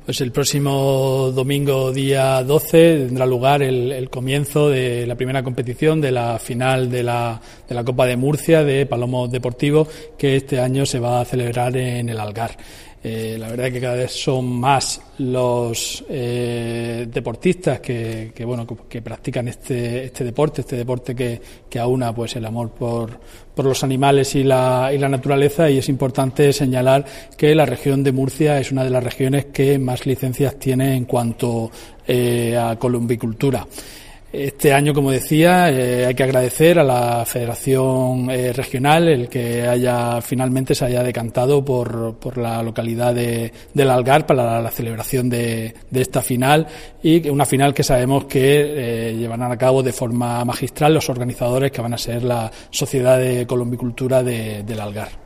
Pues el próximo domingo, día 12, tendrá lugar el comienzo de la primera competición de la final de la Copa de Murcia de Palomo Deportivo, que este año se va a celebrar en el Algar. La verdad es que cada vez son más los deportistas que practican este deporte que aúna pues el amor por los animales y la naturaleza, y es importante señalar que la región de Murcia es una de las regiones que más licencias tiene en cuanto a columbicultura. Este año, como decía, hay que agradecer a la Federación Regional el que finalmente se haya decantado por la localidad del Algar para la celebración de esta final, y una final que sabemos que llevarán a cabo de forma magistral los organizadores, que van a ser la Sociedad de Columbicultura del Algar.